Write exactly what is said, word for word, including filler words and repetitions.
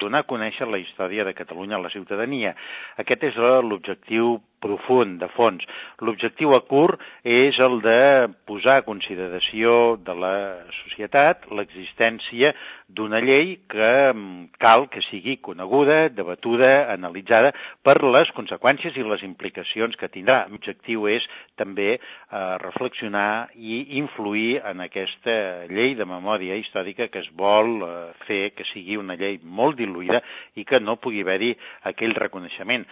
donar a conèixer la història de Catalunya a la ciutadania. Aquest és l'objectiu profund, de fons. L'objectiu a curt és el de posar a consideració de la societat l'existència d'una llei que cal que sigui coneguda, debatuda, analitzada per les conseqüències i les implicacions que tindrà. L'objectiu és també eh, reflexionar i influir en aquesta llei de memòria històrica que es vol eh, fer que sigui una llei molt diluïda i que no pugui haver-hi aquell reconeixement.